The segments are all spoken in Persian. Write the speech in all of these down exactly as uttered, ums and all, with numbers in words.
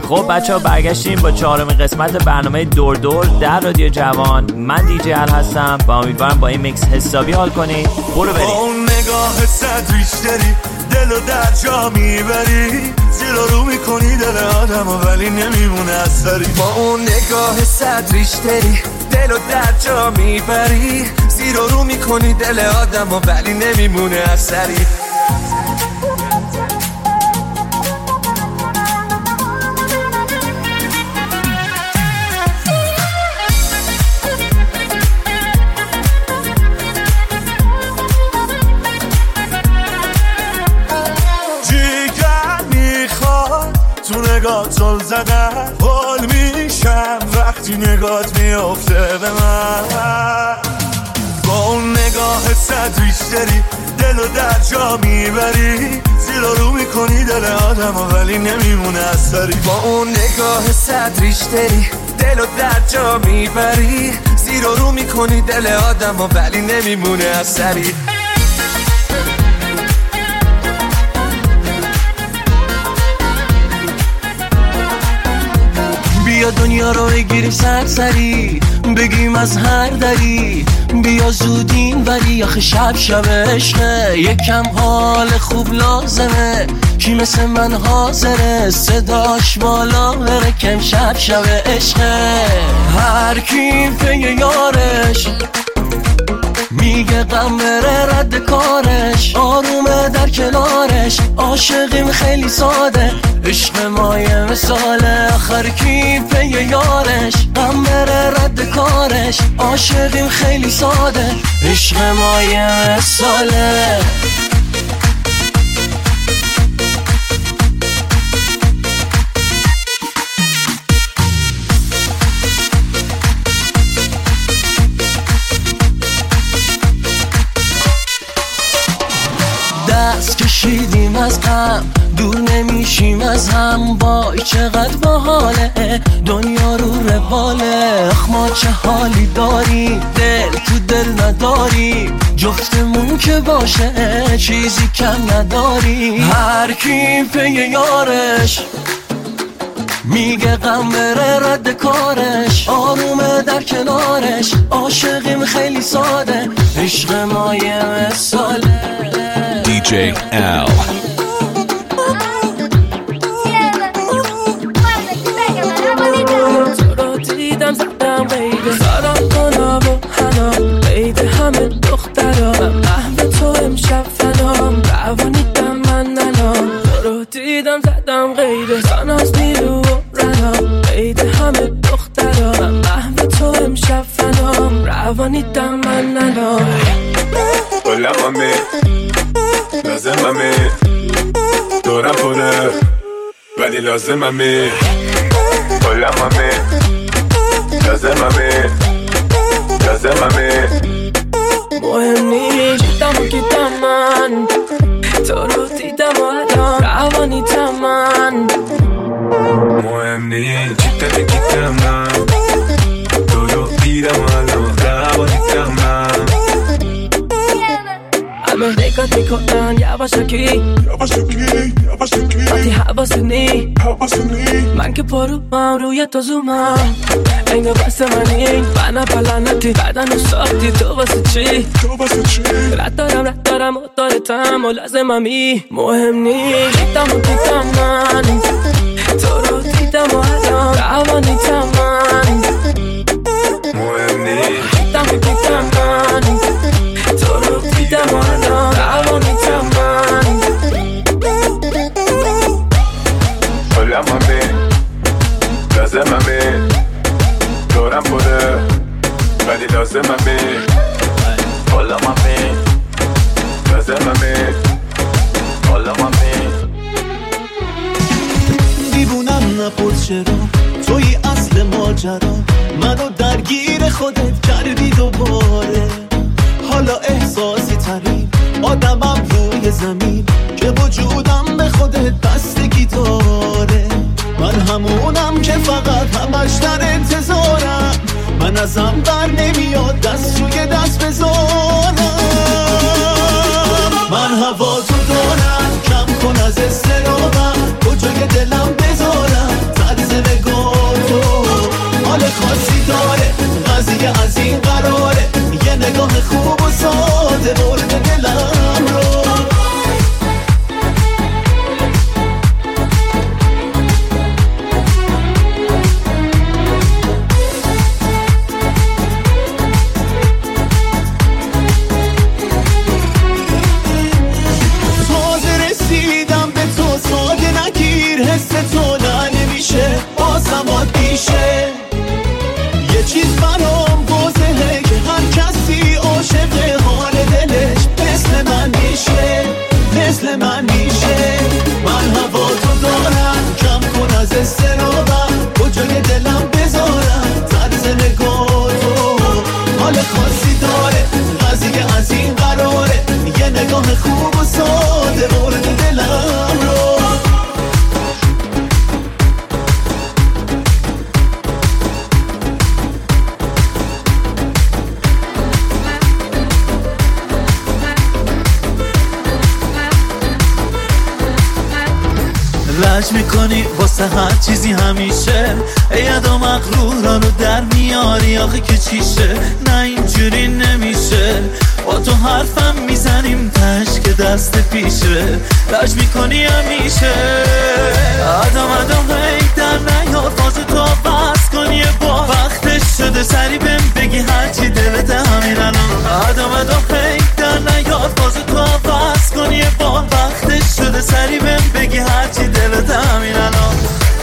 خب بچه ها برگشتیم با چهارمین قسمت برنامه دور دور در رادیو جوان. من دی جی ال هستم و امیدوارم با این میکس حسابی حال کنید. برو بریم. با اون نگاه صد ریشتری دلو در جا میبری، زیر رو میکنی دل آدم ولی نمیمونه اثری. با اون نگاه صد ریشتری دلو در جا میبری، زیر رو میکنی دل آدم ولی نمیمونه اثری. نگاه زل زدن حال میشم وقتی نگات میافته به من. با اون نگاه صد ریشتری دلو در جا میبری، زیر رو میکنی دل آدم ولی نمیمونه اثری. با اون نگاه صد ریشتری دلو در جا میبری، زیر رو میکنی دل آدم ولی نمیمونه اثری. بیا دنیا رو بگیریم سرسری، بگیم از هر دری، بیا زود این وری آخه شب شب عشقه. یکم حال خوب لازمه، کی مثل من حاضره صداش بالا بره کم شب شب عشقه. هر کی پی یارش میگه غم بره رد کارش، آرومه در کنارش، عاشقیم خیلی ساده، عشق ما یه مثاله. آخر کی پی یارش غم بره رد کارش، عاشقیم خیلی ساده، عشق ما یه مثاله. دست کشیدیم از غم دور نمیشیم از هم، وای چقدر باحاله دنیا رو رواله. اخ ما چه حالی داریم دل تو دل نداریم، جفتمون که باشه چیزی کم نداریم. هر کی پی یارش میگه غم بره رد کارش، آرومه در کنارش، عاشقیم خیلی ساده، عشق ما یه مثاله. دی جی ال تو رو دیدم زدم قیده سارم کنم و هنام قیده همه دخترا، من قهوه تو امشب فنام روانیدم من ننام. تو رو دیدم زدم قیده ساناز نیرو و رنام قیده همه دخترا، من قهوه تو امشب فنام روانیدم من ننام. Hola mami, لازممی دورم پره ولی لازممی. Hola mami, لازممی لازممی. مهم نیست جیدم و گیدم من، تو رو دیدم و الان روانیدم من. مهم نیست جیدم و گیدم من، تو رو دیدم و الان روانیدم من. همه نگات میکنن یواشکی یواشکی یواشکی وقتی حواسونی حواسونی، من که پارو هم روی تو زومم، انگار واسه منی من پلنتی بدن و ساختی تو واسه چی تو واسه چی؟ رد دارم رد دارم و دارتم و لازممی. مهم نیست دیدم و دیدم من، تو رو دیدم و الان روانیدم من. مهم نیست دیدم و دیدم من، تو رو دیدم و الان روانیدم من. Hola mami, لازممی دورم پره ولی لازممی. Hola mami, لازممی Hola mami. دیوونم نپرس چرا توی اصل ماجرا، منو درگیر خودت کردی دوباره. حالا احساسی ترین آدمم روی زمین که وجودم به خودت بستگی داره. من همونم که فقط همش در انتظارم، من ازم بر نمیاد دست روی دست بذارم. من هوا تو دارم، کم کن از استرابم، کجای دلم بذارم، زد لج میکنی واسه هر چیزی همیشه، اید و مغرورانو در میاری آخه که چیشه. نه اینجوری نمیشه، با تو حرفم میزنیم تش که دست پیشه. لج میکنی همیشه، آدم آدم هی در نیار باز تو بس کنی با وقتش شده سری بهم بگی هرچی دلت همین الان. آدم آدم هی در نیار باز تو بس کنی با وقتش شده سری بهم بگی هرچی دلت همین الان.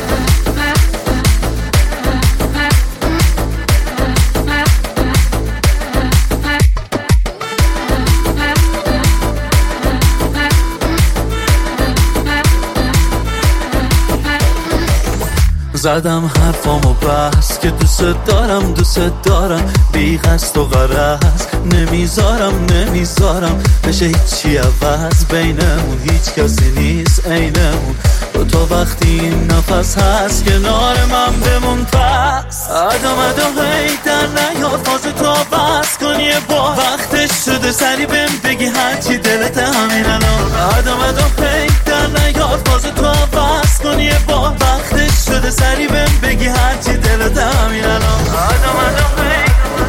زدم حرفامو بس که دوست دارم دوست دارم، بی قصد و غرض نمیذارم نمیذارم بشه هیچی عوض، بینمون هیچ کسی نیست عینمون. با تو وقتی این نفس هست کنار من بمون پس. آدم آدم هی در نیار فاز تو بس کنی با وقتش شده سری بهم بگی هرچی دلت همین الان. آدم آدم هی در نیار فاز تو بس کنی با وقتش شده سری بهم بگی هرچی دلت همین الان. آدم آدم هی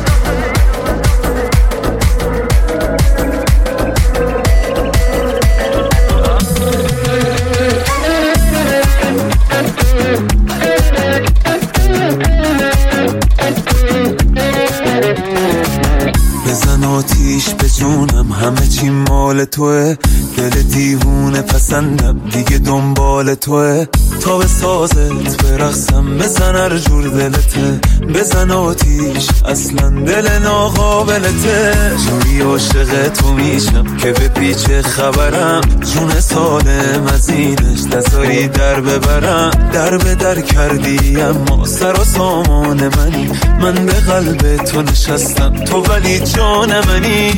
بزن آتیش به جونم، همه چی مال توه، دل دیوونه پسندم دیگه دنبال توه. تا به سازت برقصم بزن هر جور دلته، بزن آتیش اصلا دل ناقابلته. جوری عاشق تو میشم که به پیچ خبرم، جون سالم از اینش نذاری در ببرم. در به در کردی اما سر و سامان منی، من به قلب تو نشستم تو ولی جان منی.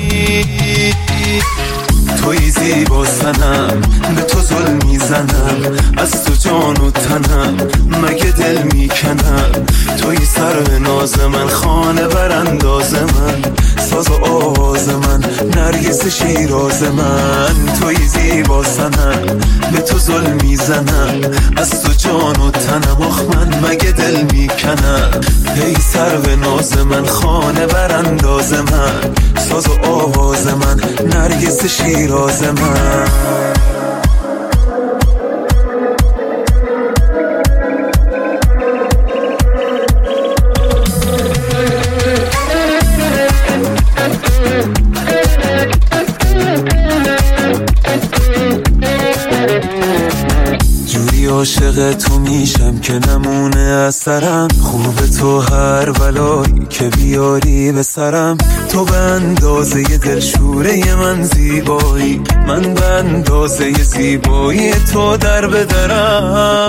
توی زیبا سنم به تو ظلم میزنم، از تو جان و تنم مگه دل میکنم. توی سر به ناز من، خانه برانداز من، ساز و آواز من، نرگس شیراز من. توی زیبا سنم به تو ظلم میزنم، از تو جان و تنم آخ من مگه دل میکنم. ای سر به ناز من، خانه برانداز من، ساز و آواز من، نرگس شیراز من. جوری عاشق تو میشم که نمونه از سرم، خوب تو هر بلایی که بیاری به سرم. تو به اندازه دلشوره من زیبایی، من به اندازه زیبایی تو در بدرم.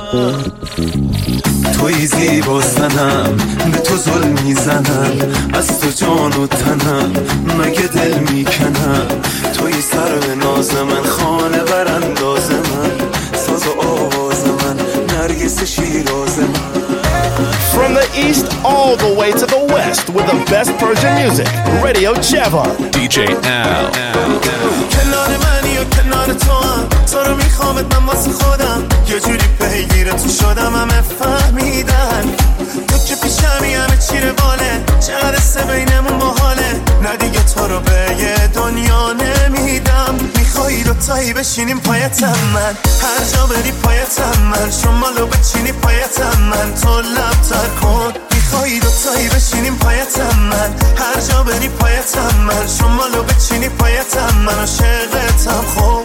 توی زیبا سنم به تو ظلم میزنم، از تو جان و تنم مگه دل میکنم. توی سر به ناز من، خانه برانداز من، ساز و آواز من، نرگس شیراز من. From the east all the way to the west with the best Persian music, Radio Chevan. دی جی Al. کنار منی و کنار تو هم، تو رو میخوامت من واسه خودم، یه جوری پیگیر تو شدم همه فهمیدن. تو که پیشمی همه چی رواله، چقدر سه بینمون باحاله. نه دیگه تو رو به یه دنیا نمیدم. میخوایی دوتایی بشینیم پایتم من، هر جا بری پایتم من، شمالو بچینی پایتم من، تو لب تر کن. میخوایی دوتایی بشینیم پایتم من، هر جا بری پایتم من، شمالو بچینی پایتم من، عاشقتم خوب.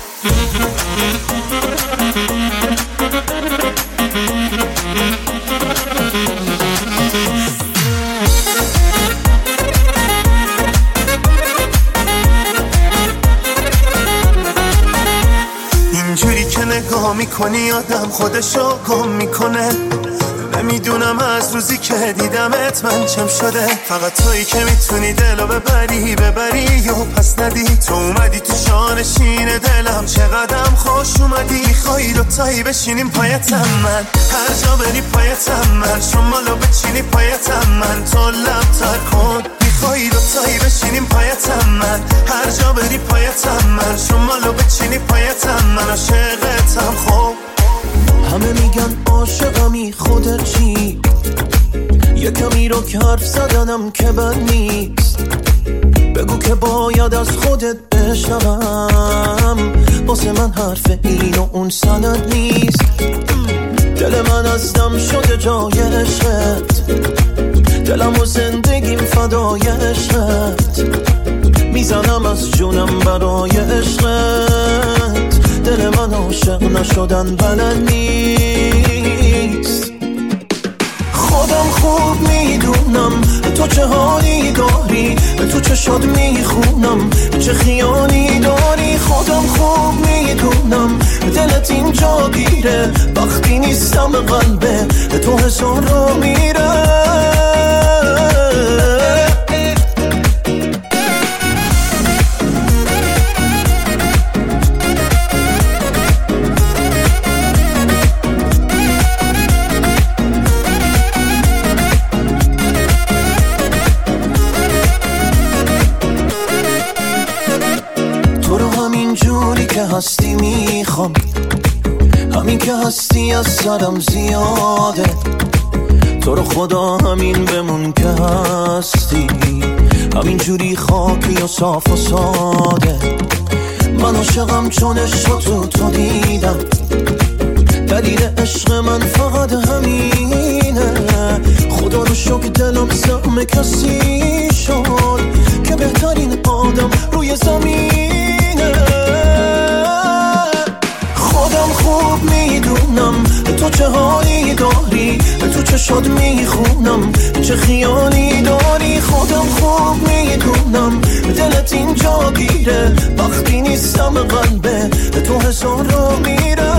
اینجوری که نگاه میکنی آدم خودشو گم میکنه. نمیدونم از روزی که دیدمت من چم شده، فقط تویی که میتونی دلو ببری ببری و پس ندی. تو اومدی تو شانشین دلم، چقدرم خوش اومدی. میخوایی دوتایی بشینیم پایتم من، هر جا بری پایتم من، شمالو بچینی پایتم من، تو لب تر کن. میخوایی دوتایی بشینیم پایتم من، هر جا بری پایتم من، شمالو بچینی پایتم من، عاشقتم خوب. میگن عاشقمی خودت چی؟ یه کمی رو که حرف زدنم که بد نیست، بگو که باید از خودت بشنوم، واسه من حرف این و اون سند نیست. دل من از دم شده جای عشقت، دلم و زندگیم فدای عشقت، میزنم از جونم برای عشقت. دل من عاشق نشدن بلد نیست. خودم خوب میدونم تو چه حالی داری، تو چه شاد میخونم چه خیالی داری. خودم خوب میدونم دلت اینجا گیره، وقتی نیستم قلبه تو هزار رو میره. هستی میخوام، همین که هستی از سرم زیاده. تو رو خدا همین بمون که هستی، همین جوری خاکی و صاف و ساده. من عاشقم چون عشق تو تو دیدم، دلیل عشق من فقط همینه. خدا رو شکر دلم زخم کسی شد که بهترین آدم روی زمینه. خودم خوب میدونم تو چه حالی داری، تو چه شاد میخونم چه خیالی داری. خودم خوب میدونم دلت اینجا گیره، وقتی نیستم قلبه تو هزار رو میره.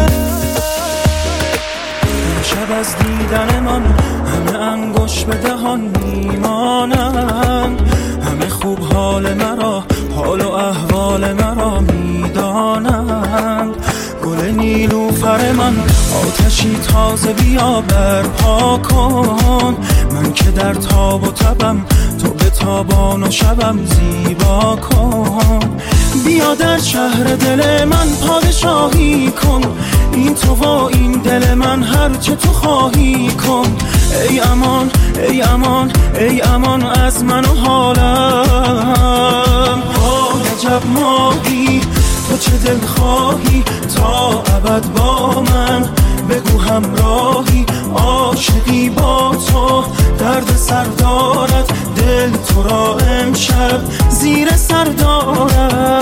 شب از دیدن من همه انگوش به دهان میمانن، همه خوب حال مرا حال و احوال مرا میدانند. گل نیلوفر من آتشی تازه بیا برپا کن، من که در تاب و تبم تو به تابان و شبم زیبا کن. بیا در شهر دل من پادشاهی کن، این تو و این دل من هر چه تو خواهی کن. ای امان ای امان ای امان از من و حالم. آه عجب ماهی تو چه دل خواهی تا ابد با من، بگو همراهی عاشقی با تو. درد سر دارد دل تو را امشب زیر سر دارد.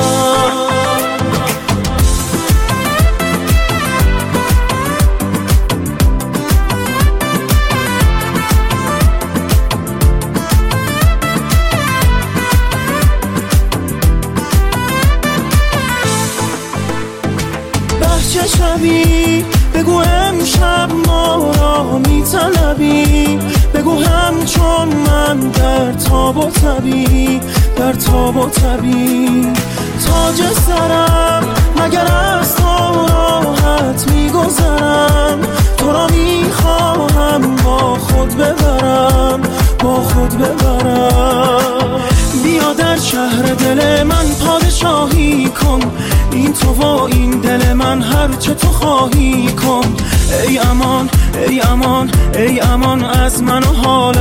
چه شبی بگو امشب ما را میطلبی، بگو همچون من در تاب و تبی در تاب و تبی. تاج سرم مگر از تو راحت میگذرم، تو را میخواهم با خود ببرم با خود ببرم. بیا در شهر دل من پادشاهی کن، این تو و این دل من هر چه تو خواهی کن. ای امان ای امان ای امان از من و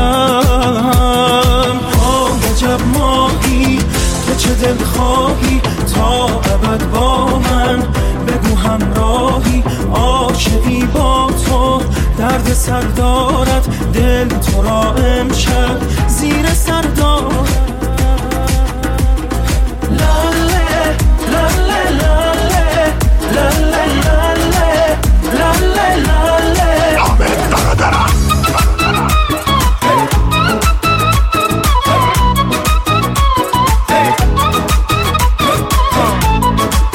حالم. آه عجب ماهی تو چه دل خواهی تا ابد با من، بگو همراهی عاشقی با تو. درد سر دارد دل تو را امشب